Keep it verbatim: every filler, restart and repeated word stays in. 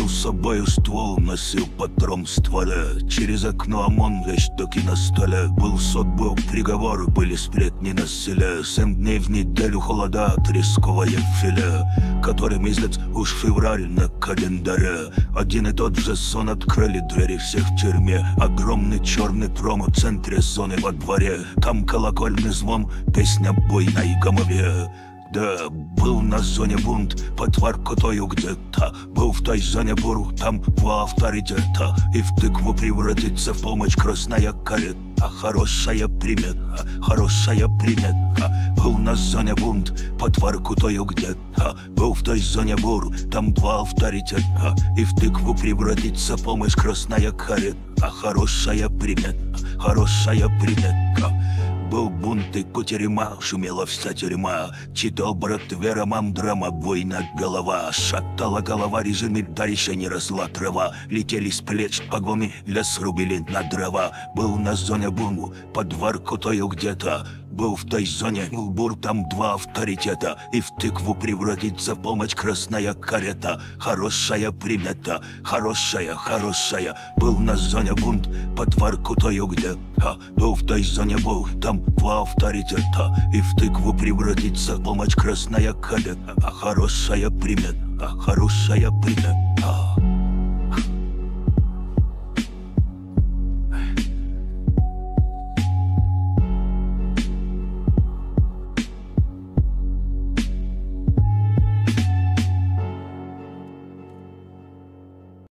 Был с собою ствол, носил патрон в стволе. Через окно ОМОН, вещдоки на столе. Был суд, был приговор, были сплетни на селе. Семь дней в неделю холода, тресковое филе, который месяц уж февраль на календаре. Один и тот же сон, открыли двери всех в тюрьме. Огромный черный трон в центре зоны во дворе. Там колокольный звон, песня буйной гомове. Да, был на зоне бунт, под Воркутою где-то. Был в той зоне бур, там два авторитета. И в тыкву превратится в помощь красная карета. Хорошая примета, хорошая примета. Был на зоне бунт, под Воркутою где-то. Был в той зоне бур, там два авторитета. И в тыкву превратится в помощь красная карета. Хорошая примета, хорошая примета. Был бунт и кутерьма, шумела вся тюрьма. Читал брат Вера, мам, драма, война, голова. Шатала голова, режиме, дальше не росла трава. Летели с плеч погоны, лес рубили на дрова. Был на зоне бунту, под Воркутою где-то. Был в той зоне бур, там два авторитета. И в тыкву превратится в помощь красная карета. Хорошая примета, хорошая, хорошая. Был на зоне бунт, под Воркутою где-то. Был в той зоне бур, там два авторитета. И в тыкву превратится в помощь красная карета. Хорошая примета, хорошая примета.